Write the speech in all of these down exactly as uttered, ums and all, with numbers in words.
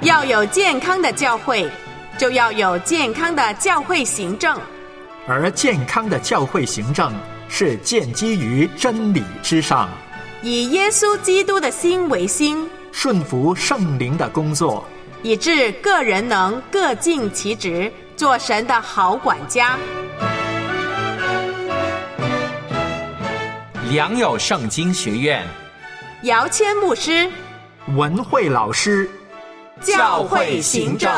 要有健康的教会，就要有健康的教会行政。 而健康的教会行政是建基于真理之上， 以耶稣基督的心为心， 顺服圣灵的工作， 以致个人能各尽其职，做神的好管家。 良友圣经学院， 姚谦牧师， 文慧老师， 教会行政。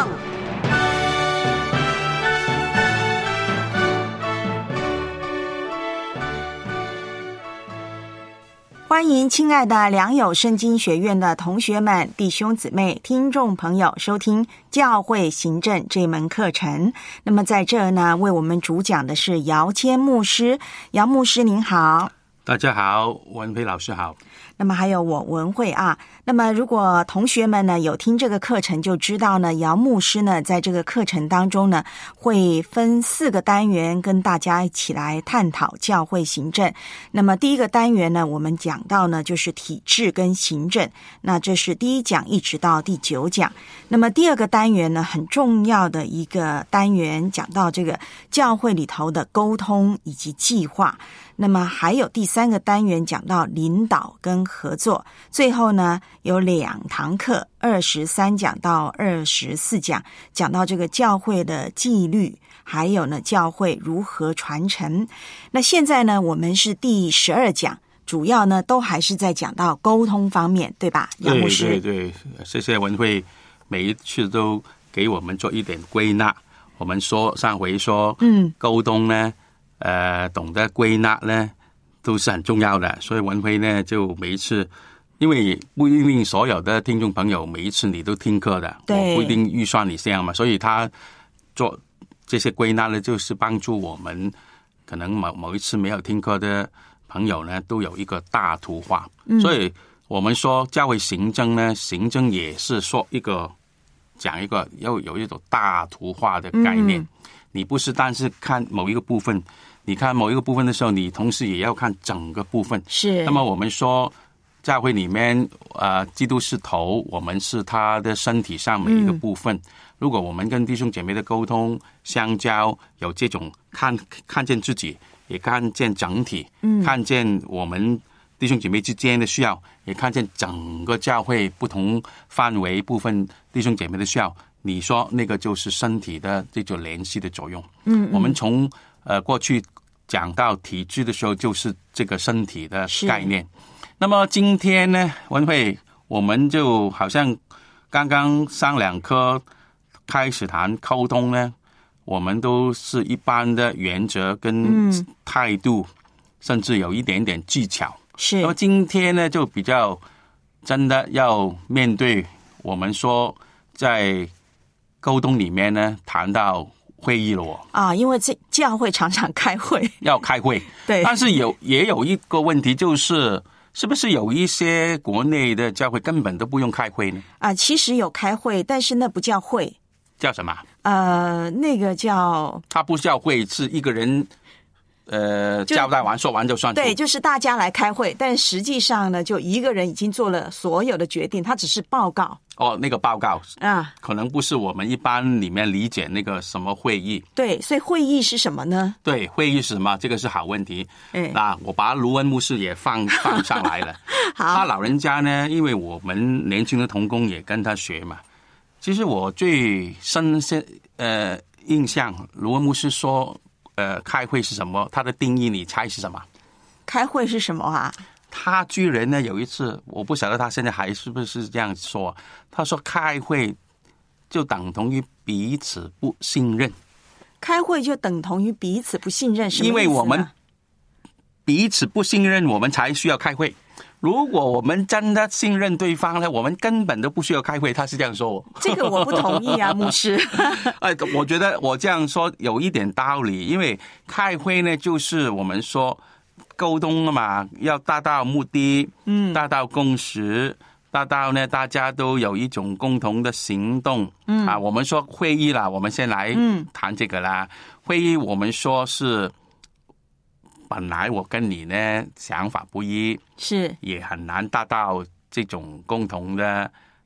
欢迎亲爱的良友圣经学院的同学们、弟兄姊妹、听众朋友收听教会行政这门课程。那么在这呢，为我们主讲的是姚谦牧师。姚牧师您好。 大家好，文培老师好。 那么还有我文慧啊。那么如果同学们呢有听这个课程，就知道呢姚牧师呢在这个课程当中呢会分四个单元跟大家一起来探讨教会行政。那么第一个单元呢，我们讲到呢就是体制跟行政，那这是第一讲一直到第九讲。那么第二个单元呢，很重要的一个单元，讲到这个教会里头的沟通以及计划。那么还有第三个单元讲到领导跟合作，最后呢有两堂课，二十三讲到二十四讲，讲到这个教会的纪律，还有呢教会如何传承。那现在呢我们是第十二讲，主要呢都还是在讲到沟通方面，对吧？杨牧师。 对对对，谢谢文慧，每一次都给我们做一点归纳。我们说上回说，嗯，沟通呢呃，懂得归纳呢，都是很重要的。所以文辉呢，就每一次，因为不一定所有的听众朋友每一次你都听课的，我不一定预算你这样嘛，所以他做这些归纳呢，就是帮助我们可能某某一次没有听课的朋友呢，都有一个大图画。嗯、所以我们说教会行政呢，行政也是说一个讲一个要有一种大图画的概念。嗯，你不是单是看某一个部分，你看某一个部分的时候，你同时也要看整个部分。是。那么我们说，教会里面，呃，基督是头，我们是他的身体上每一个部分。嗯、如果我们跟弟兄姐妹的沟通、相交，有这种看看见自己，也看见整体，嗯，看见我们弟兄姐妹之间的需要，也看见整个教会不同范围部分弟兄姐妹的需要。你说那个就是身体的这种联系的作用。嗯，我们从呃过去讲到体制的时候，就是这个身体的概念。那么今天呢，文慧，我们就好像刚刚上两课开始谈沟通呢，我们都是一般的原则跟态度，嗯、甚至有一点点技巧。是。那么今天呢，就比较真的要面对我们说在沟通里面呢，谈到会议了哦啊， 因为这教会常常开会， 要开会，对。但是有也有一个问题，就是是不是有一些国内的教会根本都不用开会呢？ 啊，其实有开会，但是那不叫会， 叫什么？ 呃，那个叫它不叫会，是一个人。呃，交代完说完就算数。 对，就是大家来开会，但实际上呢，就一个人已经做了所有的决定，他只是报告。 哦，那个报告啊，可能不是我们一般里面理解那个什么会议。 对，所以会议是什么呢？ 对，会议是什么？这个是好问题。哎，那我把卢恩牧师也放放上来了。好，他老人家呢，因为我们年轻的同工也跟他学嘛。其实我最深深呃印象，卢恩牧师说。呃，开会是什么？它的定义你猜是什么？ 开会是什么啊？ 他居然呢有一次，我不晓得他现在还是不是这样说。他说开会就等同于彼此不信任。 开会就等同于彼此不信任，什么意思呢？ 因为我们彼此不信任，我们才需要开会。如果我们真的信任对方呢，我们根本都不需要开会。他是这样说， 这个我不同意啊，牧师。 哎，我觉得我这样说有一点道理，因为开会呢，就是我们说沟通嘛，要达到目的，嗯，达到共识，达到呢大家都有一种共同的行动。嗯啊，我们说会议啦，我们先来谈这个啦。嗯、会议我们说是。本来我跟你呢想法不一，是也很难达到这种共同的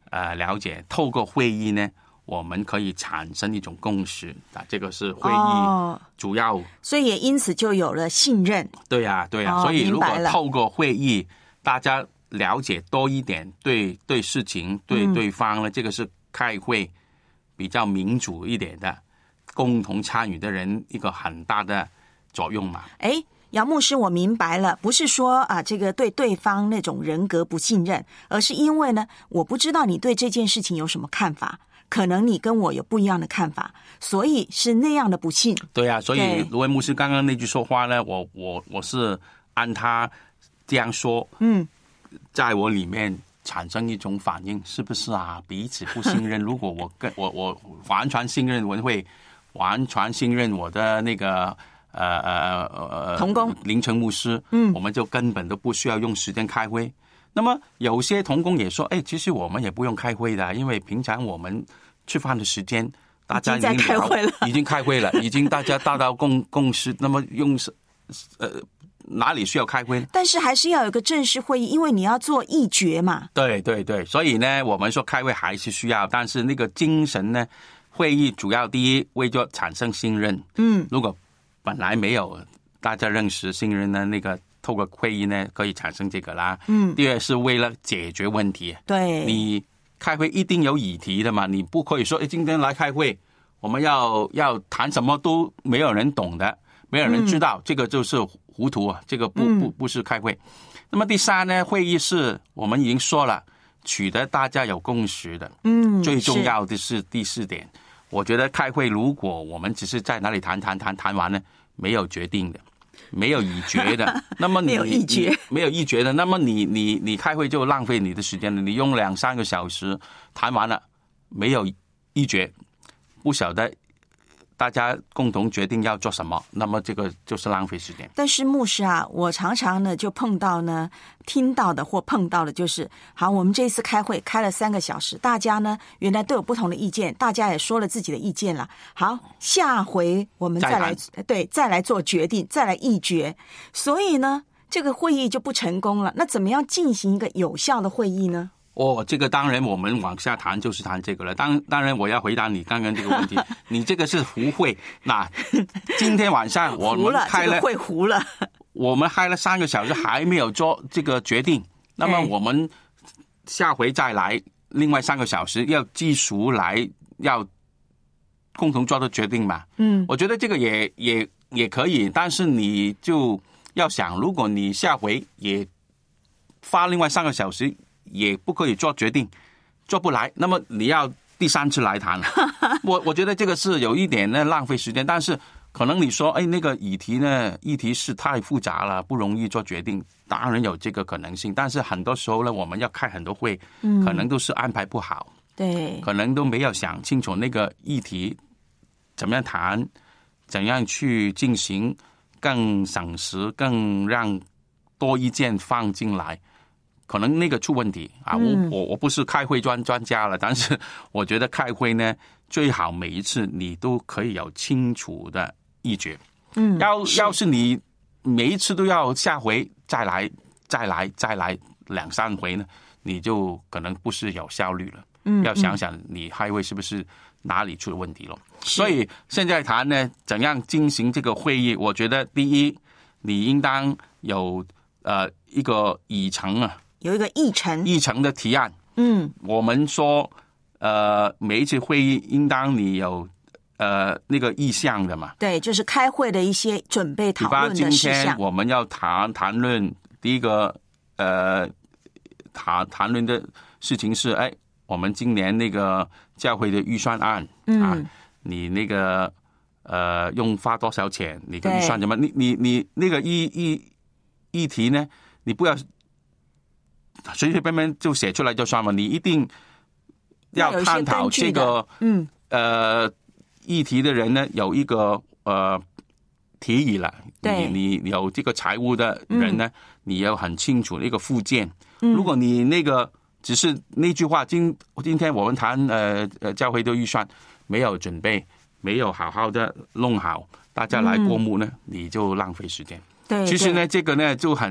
呃了解，透过会议呢，我们可以产生一种共识啊，这个是会议主要，哦、 所以也因此就有了信任。 对呀、啊，对呀、啊哦，所以如果透过会议，大家了解多一点，对对事情、对对方呢，嗯、这个是开会比较民主一点的，共同参与的人一个很大的作用嘛。 哎。姚牧师，我明白了，不是说啊，这个对对方那种人格不信任，而是因为呢，我不知道你对这件事情有什么看法，可能你跟我有不一样的看法，所以是那样的不信。 对啊，所以卢文牧师刚刚那句说话呢，我我我是按他这样说，嗯，在我里面产生一种反应，是不是啊？彼此不信任，如果我跟我我完全信任文慧，完全信任我的那个。呃呃呃， 同工林成牧师，嗯，我们就根本都不需要用时间开会。那么有些同工也说，哎，其实我们也不用开会的，因为平常我们吃饭的时间，大家已经在开会了， 已经开会了，已经大家达到共共识。那么用呃哪里需要开会呢？ 但是还是要有个正式会议，因为你要做议决嘛。 对对对，所以呢，我们说开会还是需要，但是那个精神呢，会议主要第一为咗产生信任，嗯，如果本来没有大家认识信任呢，那个透过会议呢可以产生这个啦。嗯，第二是为了解决问题。 对， 你开会一定有议题的嘛，你不可以说，哎，今天来开会，我们要要谈什么都没有人懂的，没有人知道，嗯、这个就是糊涂啊，这个不不不是开会。嗯、那么第三呢，会议是我们已经说了，取得大家有共识的。嗯，最重要的是第四点。我觉得开会，如果我们只是在哪里谈谈谈谈完呢，没有决定的，没有议决的，那么你没有议决， 没有议决的，那么你你你开会就浪费你的时间了。你用两三个小时谈完了，没有议决，不晓得大家共同决定要做什么，那么这个就是浪费时间。 但是牧师啊，我常常呢就碰到呢，听到的或碰到的就是，好，我们这一次开会开了三个小时，大家呢原来都有不同的意见，大家也说了自己的意见了。好，下回我们再来对再来做决定，再来议决。所以呢，这个会议就不成功了。那怎么样进行一个有效的会议呢？ 哦，这个当然我们往下谈就是谈这个了。当当然我要回答你刚刚这个问题，你这个是胡会。那今天晚上我们开了， 这个会糊了， 我们开了三个小时还没有做这个决定，那么我们下回再来另外三个小时要继续来要共同做的决定嘛。嗯，我觉得这个也也也可以，但是你就要想，如果你下回也花另外三个小时。也不可以做决定，做不来，那么你要第三次来谈。我我觉得这个是有一点呢浪费时间，但是可能你说，哎，那个议题呢，议题是太复杂了，不容易做决定，当然有这个可能性。但是很多时候呢，我们要开很多会，嗯、可能都是安排不好， 对， 可能都没有想清楚那个议题怎么样谈，怎样去进行，更省时，更让多意见放进来。可能那个出问题啊！我我我不是开会专专家了，但是我觉得开会呢，最好每一次你都可以有清楚的议决。嗯，要要是你每一次都要下回再来再来再来两三回呢，你就可能不是有效率了。嗯，要想想你开会是不是哪里出了问题了。所以现在谈呢，怎样进行这个会议？我觉得第一，你应当有呃一个议程啊。 有一个议程， 议程的提案。嗯，我们说，呃，每一次会议应当你有呃那个意向的嘛。 对，就是开会的一些准备讨论的事项。 今天我们要谈谈论第一个呃谈谈论的事情是，哎，我们今年那个教会的预算案、嗯、啊，你那个呃用花多少钱？你的预算怎么？你你你那个议议议题呢？你不要。随随便便就写出来就算了，你一定要探讨这个嗯呃议题的人呢有一个呃提议了，你你有这个财务的人呢，嗯、你要很清楚一个附件。嗯、如果你那个只是那句话，今今天我们谈呃呃教会的预算没有准备，没有好好的弄好，大家来过目呢，嗯、你就浪费时间。 对， 其实呢，这个呢就很。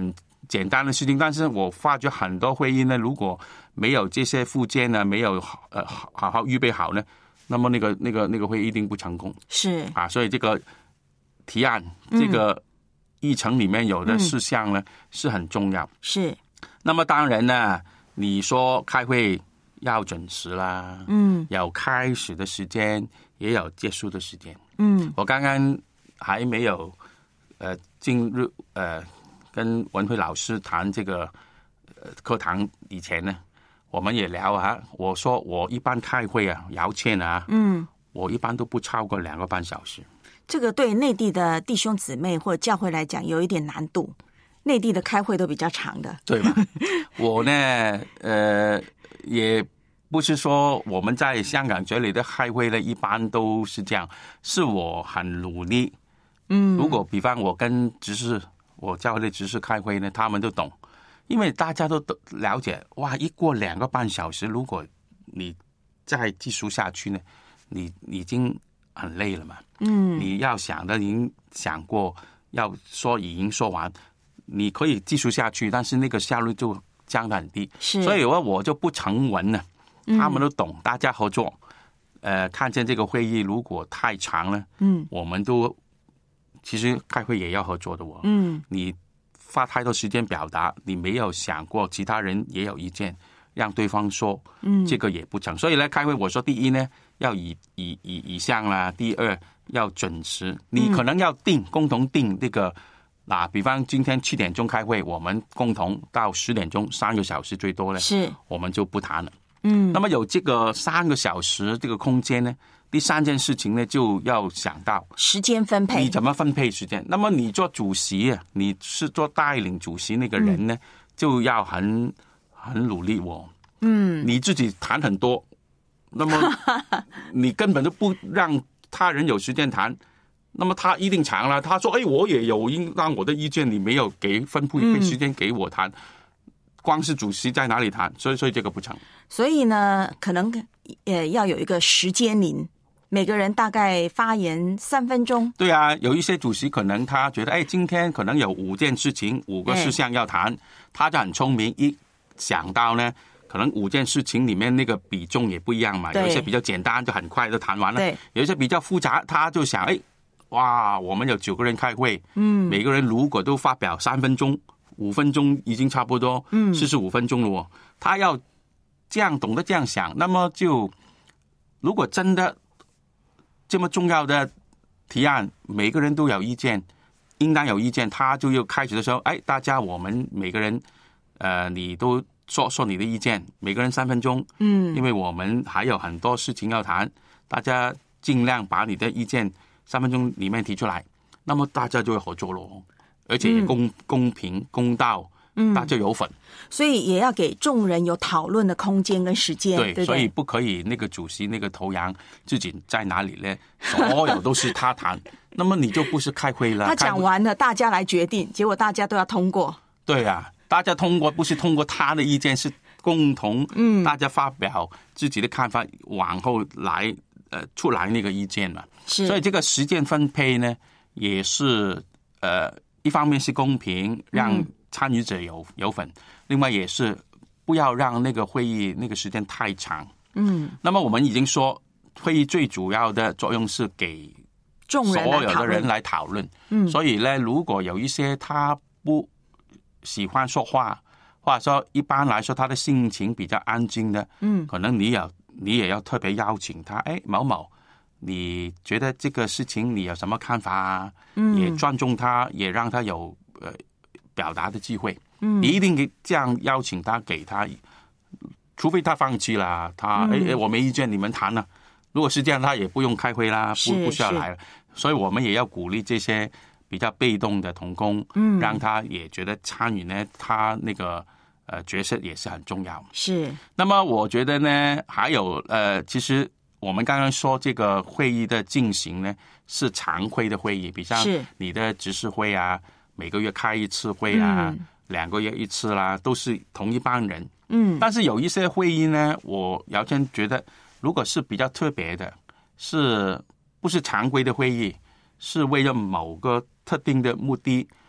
简单的事情，但是我发觉很多会议呢，如果没有这些附件呢，没有呃好好好预备好呢，那么那个那个那个会一定不成功。 是啊，所以这个提案、嗯、这个议程里面有的事项呢、嗯、是很重要。 是。 那么当然呢，你说开会要准时啦，嗯，有开始的时间，也有结束的时间。嗯，我刚刚还没有呃进入呃。跟文慧老师谈这个呃课堂以前呢，我们也聊啊。我说我一般开会啊，姚倩啊，嗯，我一般都不超过两个半小时。 这个对内地的弟兄姊妹或者教会来讲有一点难度，内地的开会都比较长的， 对吧？我呢，呃，也不是说我们在香港这里的开会呢，一般都是这样，是我很努力。嗯，如果比方我跟执事。我教会的执事开会呢，他们都懂，因为大家都了解。哇，一过两个半小时，如果你再继续下去呢，你已经很累了嘛。嗯，你要想的已经想过，要说已经说完，你可以继续下去，但是那个效率就降得很低。是，所以我我就不成文了，他们都懂，大家合作。呃，看见这个会议如果太长了，嗯，我们都。其实开会也要合作的哦，嗯，你花太多时间表达，你没有想过其他人也有意见，让对方说，嗯，这个也不成。所以呢，开会我说第一呢，要以以以以上啦，第二要准时，你可能要定、嗯、共同定这个，啊，比方今天七点钟开会，我们共同到十点钟，三个小时最多呢，是，我们就不谈了，嗯，那么有这个三个小时这个空间呢。第三件事情呢，就要想到时间分配， 你怎么分配时间？那么你做主席啊，你是做带领主席那个人呢，嗯、就要很很努力哦。嗯，你自己谈很多，那么你根本就不让他人有时间谈，那么他一定长了。他说：“哎，我也有应让我的意见，你没有给分配时间给我谈。嗯”光是主席在哪里谈？所以，所以这个不成。 所以呢，可能呃要有一个时间铃。每个人大概发言三分钟。 对啊，有一些主席可能他觉得，哎，今天可能有五件事情，五个事项要谈，他就很聪明，一想到呢，可能五件事情里面那个比重也不一样嘛，有一些比较简单，就很快就谈完了；有一些比较复杂，他就想，哎，哇，我们有九个人开会，嗯，每个人如果都发表三分钟、五分钟，已经差不多，嗯，四十五分钟了哦。他要这样懂得这样想，那么就如果真的。这么重要的提案，每个人都有意见，应当有意见。他就又开始的时候，哎，大家我们每个人，呃，你都说说你的意见，每个人三分钟，嗯，因为我们还有很多事情要谈，大家尽量把你的意见三分钟里面提出来，那么大家就会合作咯，而且也公、嗯、公平公道。嗯，大家有份， 所以也要给众人有讨论的空间跟时间。对，对对， 所以不可以那个主席那个头羊自己在哪里呢？所有都是他谈，那么你就不是开会了。 他讲完了，大家来决定，结果大家都要通过。 对啊，大家通过不是通过他的意见，是共同，嗯，大家发表自己的看法，往后来呃出来那个意见嘛。是，所以这个时间分配呢，也是呃一方面是公平，让参与者有有份，另外也是不要让那个会议那个时间太长。嗯，那么我们已经说，会议最主要的作用是给所有的人来讨论。嗯，所以呢，如果有一些他不喜欢说话，或者说一般来说他的性情比较安静的，嗯，可能你有你也要特别邀请他，哎，某某，你觉得这个事情你有什么看法啊？嗯，也尊重他，也让他有呃。表达的机会，嗯，你一定给这样邀请他，给他，除非他放弃了，他哎哎、嗯，我没意见，你们谈了。如果是这样，他也不用开会啦，不不需要来了。所以我们也要鼓励这些比较被动的同工，嗯，让他也觉得参与呢，他那个呃角色也是很重要。 是。那么我觉得呢，还有呃，其实我们刚刚说这个会议的进行呢，是常规的会议，比如像你的执事会啊。每个月开一次会啊，嗯、两个月一次啦，都是同一帮人。嗯，但是有一些会议呢，我姚谦觉得，如果是比较特别的，是不是常规的会议，是为了某个特定的目的，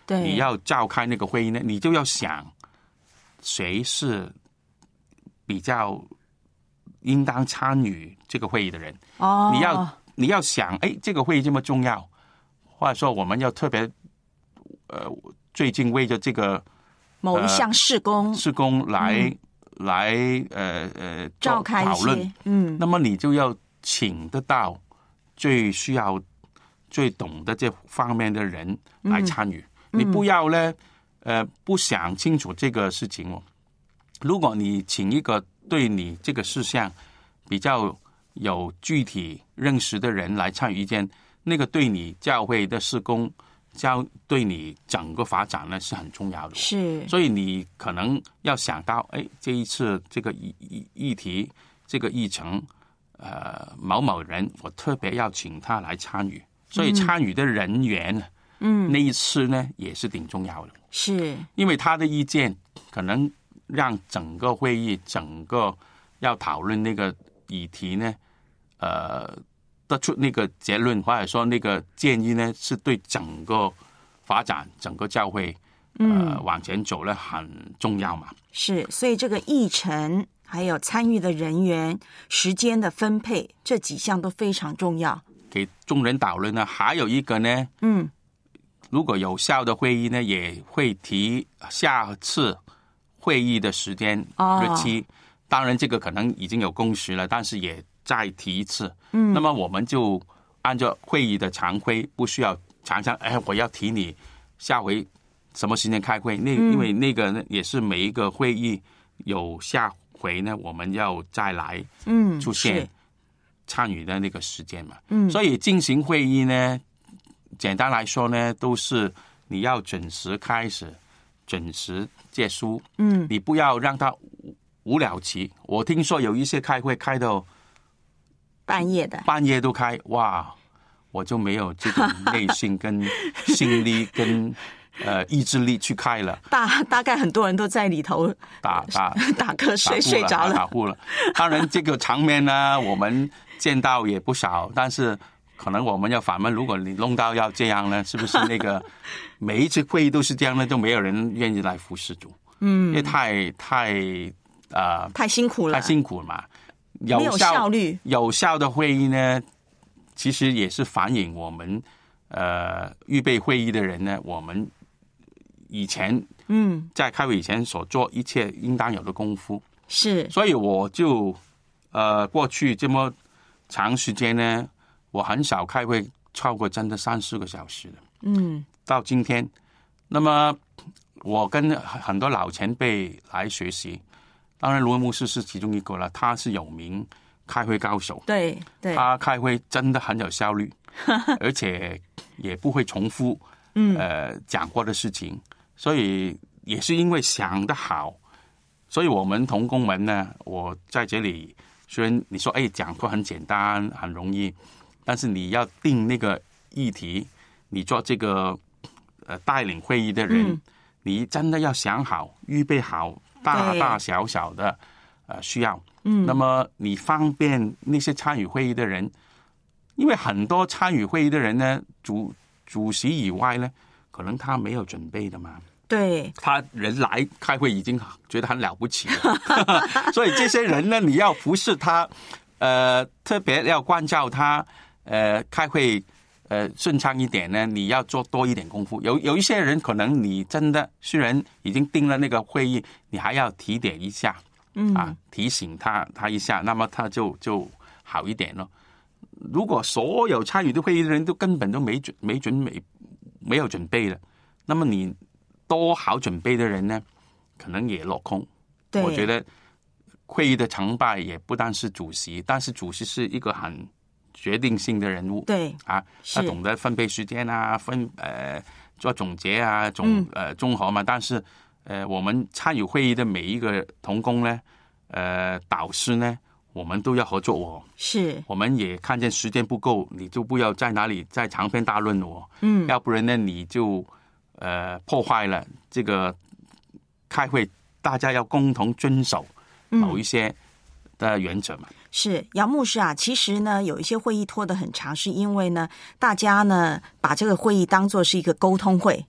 对， 你要召开那个会议呢，你就要想谁是比较应当参与这个会议的人。 哦， 你要你要想，哎，这个会议这么重要，或者说我们要特别，呃，最近为着这个某一项事工、 呃、事工来、嗯、来呃呃召开讨论， 嗯， 那么你就要请得到最需要、最懂得这方面的人来参与。嗯、你不要呢，呃，不想清楚这个事情哦。如果你请一个对你这个事项比较有具体认识的人来参与意见，那个对你教会的事工、教对你整个发展呢是很重要的。 是， 所以你可能要想到，哎，这一次这个议议议题、这个议程，呃，某某人，我特别要请他来参与。所以参与的人员，嗯，那一次呢也是挺重要的。 是， 因为他的意见可能让整个会议、整个要讨论那个议题呢，呃，得出那个结论或者说那个建议呢，是对整个发展、整个教会呃、嗯、往前走呢很重要嘛。 是，所以这个议程还有参与的人员、时间的分配，这几项都非常重要。 给众人讨论呢，还有一个呢，嗯，如果有效的会议呢，也会提下次会议的时间日期。哦，当然这个可能已经有共识了，但是也再提一次。嗯，那么我们就按照会议的常规，不需要常常哎，我要提你下回什么时间开会。那、嗯、因为那个呢，也是每一个会议有下回呢，我们要再来嗯出现参与的那个时间嘛。嗯，所以进行会议呢，简单来说呢，都是你要准时开始，准时结束。嗯，你不要让它无了期。我听说有一些开会开到半夜的， 半夜都开，哇！我就没有这种耐性跟心力跟呃意志力去开了。 大大概很多人都在里头打打打瞌睡睡着了， 打呼了。当然，这个场面呢，我们见到也不少，但是可能我们要反问：如果你弄到要这样呢，是不是那个每一次会议都是这样呢？就没有人愿意来服侍主？嗯，因为太太。呃， 太辛苦了， 太辛苦了嘛。 有没有效率？ 有效的会议呢，其实也是反映我们呃预备会议的人呢，我们以前嗯在开会以前所做一切应当有的功夫。 是， 所以我就呃过去这么长时间呢，我很少开会超过真的三四个小时的。嗯，到今天，那么我跟很多老前辈来学习。当然，罗文牧师是其中一个了。他是有名开会高手， 对对， 他开会真的很有效率，而且也不会重复嗯呃讲过的事情，所以也是因为想得好，所以我们同工们呢，我在这里虽然你说哎讲课很简单很容易，但是你要定那个议题，你做这个呃带领会议的人，嗯、你真的要想好，预备好。大大小小的呃需要，嗯，那么你方便那些参与会议的人，因为很多参与会议的人呢，主主席以外呢，可能他没有准备的嘛， 对， 他人来开会已经觉得很了不起了，所以这些人呢，你要服侍他，呃，特别要关照他，呃，开会。呃，顺畅一点呢，你要做多一点功夫。有有一些人可能你真的虽然已经定了那个会议，你还要提点一下，嗯啊，提醒他他一下，那么他就就好一点了。如果所有参与的会议的人都根本都没准没准没没有准备了，那么你多好准备的人呢，可能也落空。 对， 我觉得会议的成败也不单是主席，但是主席是一个很。决定性的人物， 对啊，他懂得分配时间啊，分呃做总结啊，总呃综合嘛。但是呃，我们参与会议的每一个同工呢，呃，导师呢，我们都要合作哦。 是， 我们也看见时间不够，你就不要在哪里在长篇大论哦。嗯，要不然呢，你就呃破坏了这个开会，大家要共同遵守某一些的原则嘛。嗯是杨牧师啊，其实呢，有一些会议拖得很长，是因为呢，大家呢把这个会议当作是一个沟通会，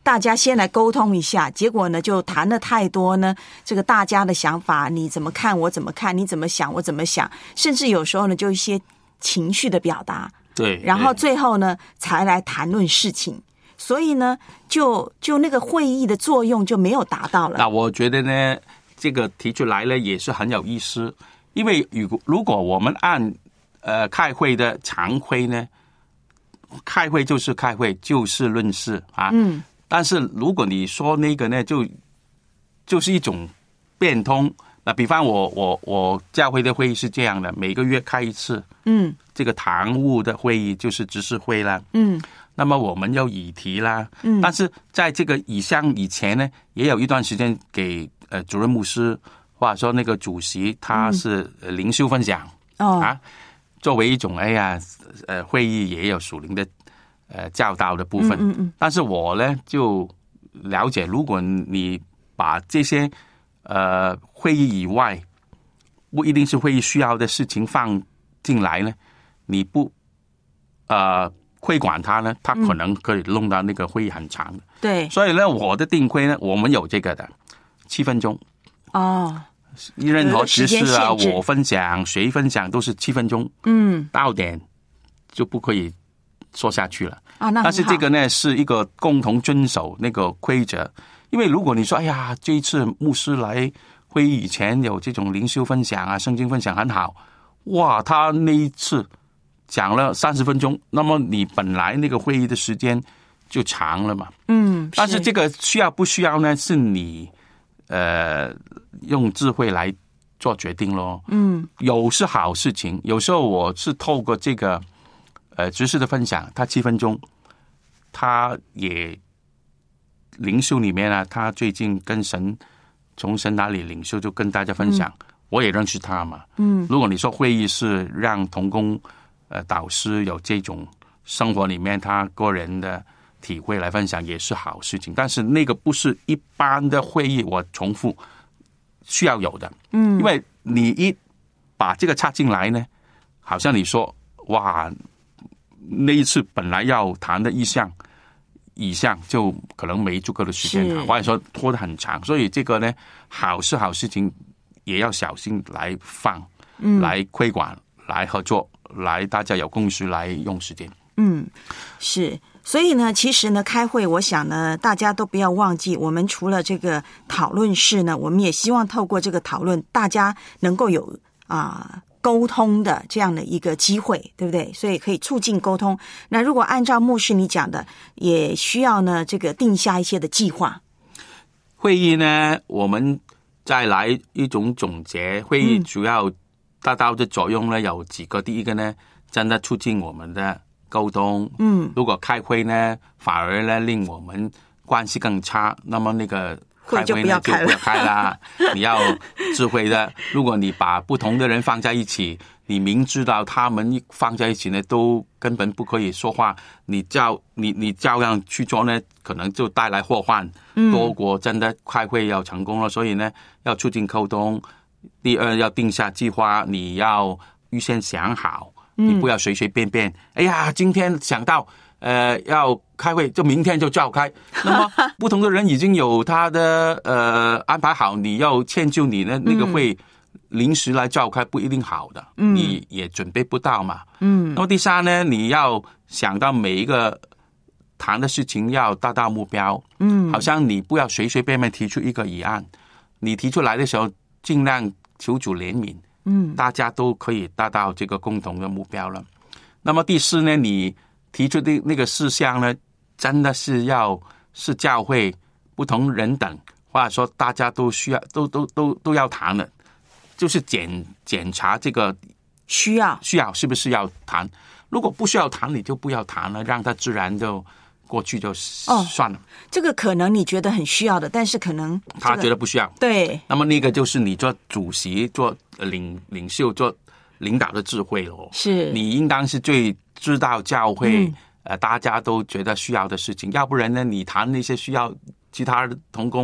大家先来沟通一下，结果呢就谈了太多呢，这个大家的想法你怎么看我怎么看，你怎么想我怎么想，甚至有时候呢就一些情绪的表达， 对， 然后最后呢才来谈论事情，所以呢就就那个会议的作用就没有达到了。 那我觉得呢这个提出来呢也是很有意思，因为如果如果我们按呃开会的常规呢，开会就是开会，就事论事啊。嗯。但是如果你说那个呢，就就是一种变通。那比方我我我教会的会议是这样的，每个月开一次。嗯。这个堂务的会议就是执事会啦。嗯。那么我们有议题啦。嗯。但是在这个以上以前呢，也有一段时间给呃主任牧师或者说那个主席他是灵修分享。哦。啊。作为一种哎呀，呃，会议也有属灵的呃教导的部分，嗯嗯嗯，但是我呢就了解，如果你把这些呃会议以外不一定是会议需要的事情放进来呢，你不呃会管它呢，它可能可以弄到那个会议很长的。 对， 所以呢，我的定规呢，我们有这个的七分钟。哦。任何知识啊，我分享谁分享都是七分钟，嗯，到点就不可以说下去了啊。那但是这个呢是一个共同遵守那个规则，因为如果你说哎呀，这一次牧师来会议以前有这种灵修分享啊、圣经分享很好，哇，他那一次讲了三十分钟，那么你本来那个会议的时间就长了嘛，嗯，但是这个需要不需要呢？是你呃。用智慧来做决定咯。嗯，有是好事情，有时候我是透过这个呃知识的分享，他七分钟，他也灵修里面啊，他最近跟神从神那里领受，就跟大家分享，嗯、我也认识他嘛。嗯，如果你说会议是让同工呃导师有这种生活里面他个人的体会来分享，也是好事情，但是那个不是一般的会议，我重复。需要有的，嗯，因为你一把这个插进来呢，好像你说哇，那一次本来要谈的意向，以项就可能没足够的时间，或者说拖得很长，所以这个呢，好是好事情，也要小心来放，嗯，来规管，来合作，来大家有共识来用时间， 嗯，是。所以呢，其实呢，开会，我想呢，大家都不要忘记，我们除了这个讨论室呢，我们也希望透过这个讨论，大家能够有啊、呃、沟通的这样的一个机会，对不对？所以可以促进沟通。那如果按照牧师你讲的，也需要呢这个定下一些的计划。 会议呢，我们再来一种总结。会议主要达到的作用呢有几个，第一个呢，真的促进我们的沟通，嗯，如果开会呢，反而呢令我们关系更差，那么那个开会呢就不要开啦。你要智慧的，如果你把不同的人放在一起，你明知道他们放在一起呢，都根本不可以说话，你照你你照样去做呢，可能就带来祸患，多过真的开会要成功了。所以呢，要促进沟通。第二，要定下计划，你要预先想好。你不要随随便便，哎呀，今天想到呃要开会，就明天就召开。那么不同的人已经有他的呃安排好，你要迁就你的那个会临时来召开，不一定好的，嗯、你也准备不到嘛。嗯。那么第三呢，你要想到每一个谈的事情要达到目标。嗯。好像你不要随随便便提出一个议案，你提出来的时候尽量求主怜悯。嗯，大家都可以达到这个共同的目标了。那么第四呢，你提出的那个事项呢，真的是要是教会不同人等，或者说大家都需要都都都都要谈的，就是检检查这个需要需要是不是要谈。如果不需要谈，你就不要谈了，让它自然就过去就算了、哦。 这个可能你觉得很需要的，但是可能、这个、 他觉得不需要。对，那么那个就是你做主席、做领领袖、做领导的智慧咯。是，你应当是最知道教会、嗯、呃大家都觉得需要的事情，要不然呢，你谈那些需要其他同工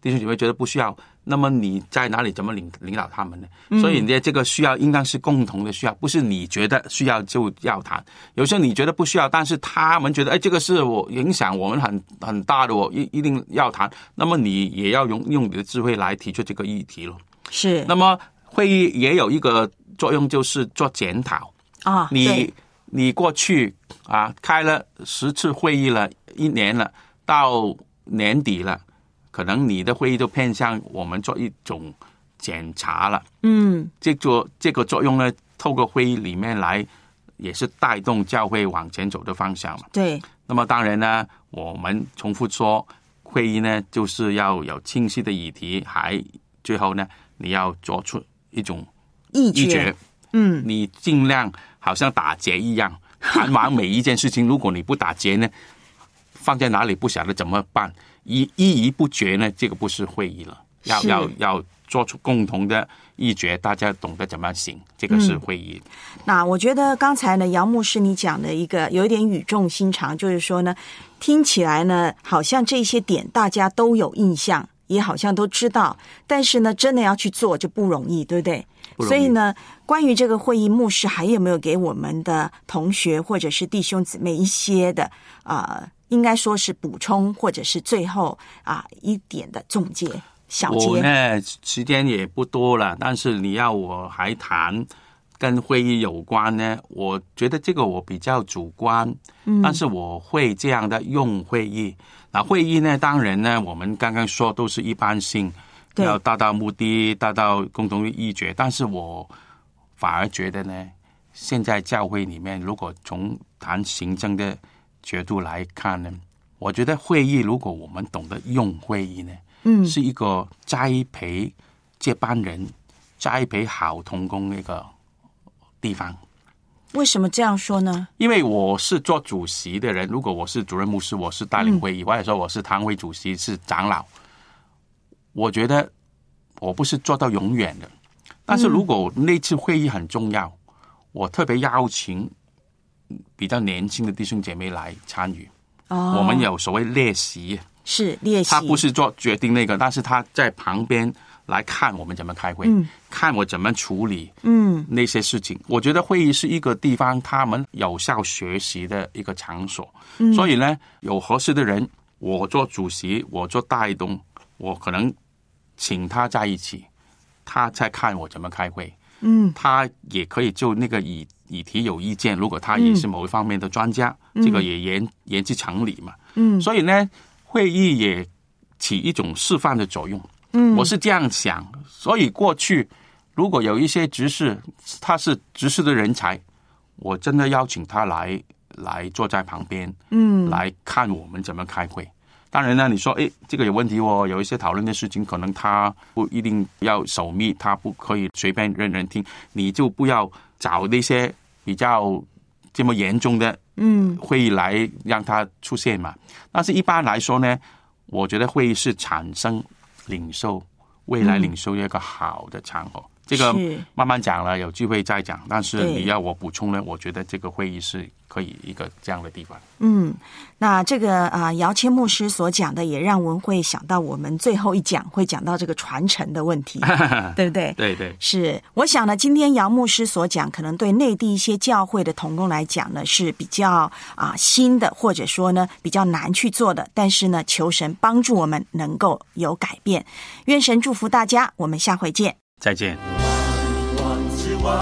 弟兄姐妹觉得不需要，那么你在哪里怎么领领导他们呢？所以你的这个需要应当是共同的需要，不是你觉得需要就要谈。有时候你觉得不需要，但是他们觉得哎，这个是我影响我们很很大的，我一一定要谈。那么你也要用用你的智慧来提出这个议题了。 是。 那么会议也有一个作用，就是做检讨啊。 你你过去啊开了十次会议了，一年了，到年底了。可能你的会议都偏向我们做一种检查了， 嗯， 这个这个作用呢，透过会议里面来，也是带动教会往前走的方向嘛。 对。 那么当然呢，我们重复说，会议呢就是要有清晰的议题，还最后呢，你要做出一种议决，嗯， 你尽量好像打结一样，谈完每一件事情，如果你不打结呢，放在哪里不晓得怎么办。一一一不决呢，这个不是会议了，要要要做出共同的议决，大家懂得怎么行，这个是会议。 嗯、那我觉得刚才呢，姚牧师你讲的一个有一点语重心长，就是说呢，听起来呢，好像这些点大家都有印象，也好像都知道，但是呢，真的要去做就不容易，对不对？所以呢，关于这个会议，牧师还有没有给我们的同学或者是弟兄姊妹一些的呃？应该说是补充，或者是最后啊一点的总结小结。 我呢时间也不多了，但是你要我还谈跟会议有关呢，我觉得这个我比较主观，嗯，但是我会这样的用会议。那会议呢，当然呢，我们刚刚说都是一般性，要达到目的，达到共同的议决。但是我反而觉得呢，现在教会里面，如果从谈行政的角度来看呢，我觉得会议如果我们懂得用会议呢，嗯，是一个栽培接班人、栽培好同工的一个地方。 为什么这样说呢？ 因为我是做主席的人，如果我是主任牧师，我是带领会议，嗯、或者说我是堂会主席，是长老，我觉得我不是做到永远的。但是如果那次会议很重要，我特别邀请比较年轻的弟兄姐妹来参与，哦，我们有所谓列席， 是列席， 他不是做决定那个，但是他在旁边来看我们怎么开会，嗯，看我怎么处理，嗯，那些事情。我觉得会议是一个地方，他们有效学习的一个场所，嗯，所以呢，有合适的人，我做主席，我做带动，我可能请他在一起，他在看我怎么开会，嗯，他也可以就那个以。议题有意见，如果他也是某一方面的专家，嗯、这个也言言之常理嘛。嗯，所以呢，会议也起一种示范的作用。嗯，我是这样想。所以过去如果有一些执事，他是执事的人才，我真的邀请他来来坐在旁边，嗯，来看我们怎么开会。当然呢，你说，诶，这个有问题哦，有一些讨论的事情，可能他不一定要守密，他不可以随便任人听，你就不要找那些比较这么严重的嗯会议来让它出现嘛。但是一般来说呢，我觉得会议是产生领受未来领受一个好的场合。嗯，这个慢慢讲了，有机会再讲。但是你要我补充呢，我觉得这个会议是可以一个这样的地方。 嗯，那这个啊、呃，姚谦牧师所讲的，也让文慧想到我们最后一讲会讲到这个传承的问题，对不对？ 对对， 是。我想呢，今天姚牧师所讲，可能对内地一些教会的同工来讲呢，是比较啊、呃、新的，或者说呢比较难去做的。但是呢，求神帮助我们能够有改变。愿神祝福大家，我们下回见。 再见。 万王之王，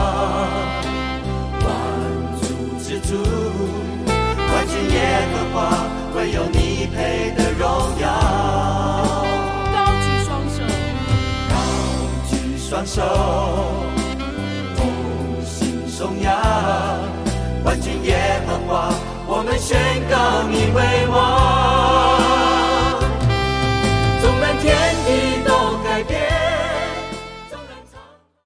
万主之主，万军耶和华，唯有你配得荣耀。 高举双手， 高举双手，同心颂扬。万军耶和华，我们宣告你为王。